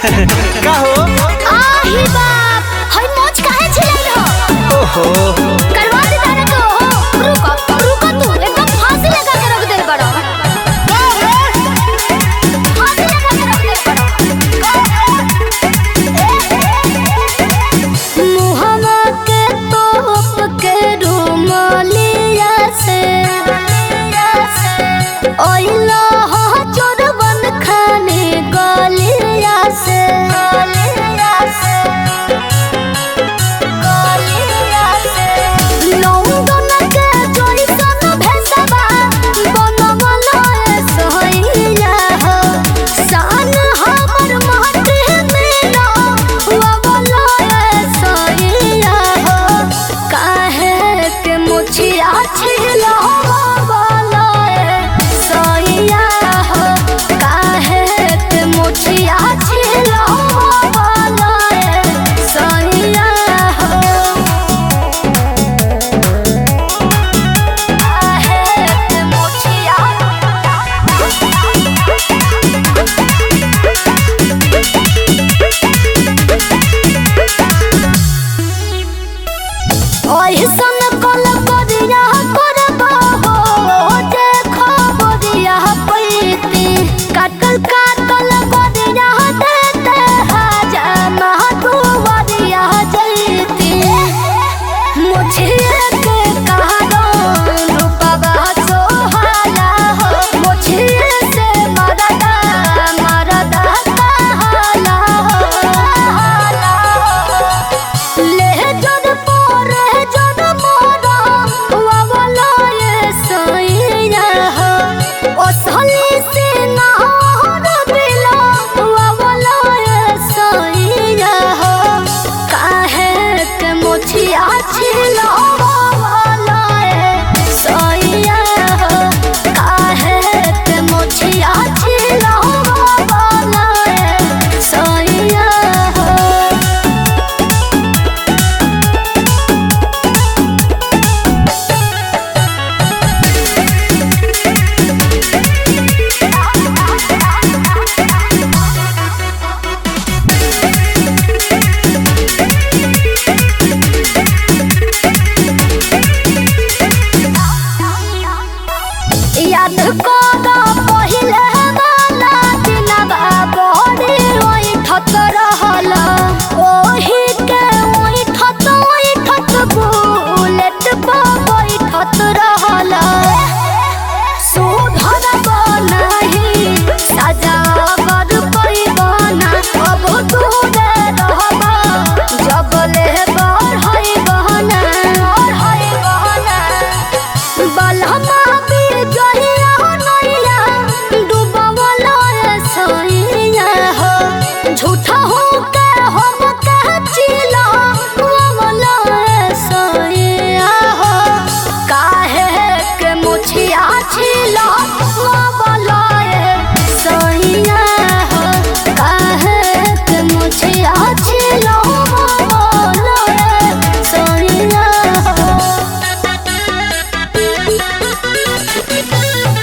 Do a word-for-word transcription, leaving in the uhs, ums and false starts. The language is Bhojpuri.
का हो? आही बाप, हई मोच काहे छिलैल हो? ओहो करवा दे तारा को हो। रुको रुको तू एकदम फांसी लगा के रख देल बड़ो। फांसी लगा के रख देल बड़ो। मुहम्मा के तोप के रुमालिया से ओइला हो चोरवन खाने गलिया से गलिया से गलिया से लौंडन के जइसन भेसबा बनवला सोइया हो सान हमर माटी में ना ववला सोइया हो काहे के मुछिया छिला मुछिया छिला सैया हो काहे मुछिया ओइसन कल करिया करबा हो जे खबरिया पैती काटल काटल करिया देते हजामा दुवरिया जैती मुझे के कहारो रूपवा सोहाला हो मुझे से मरदा मरदा कहाला हो ले जन पोरे जन मोरा ववला ये सैया हो ओसली से ना बिला ववला ये सैया हो काहे के मुछिया छिला ववला ये सैया हो काहे के मुछिया छिला ववला ये सैया हो याद करा पहिले वाला दिनवा बड़ी ओइठत रहल ओही के ओइठत ओइठत बुलेट पर बैठत रहल सुधर बनाही सजावर पैबना अब दूरे रहबा जब ले बढ़ई बहना बढ़ई बहना बलमा जइया नैया डूबवला सैया हो झूठा हो के हम के चिला ववला सैया हो काहे के मुछिया छिला ववला सैया हो काहे के मुछिया छिला ववला सैया हो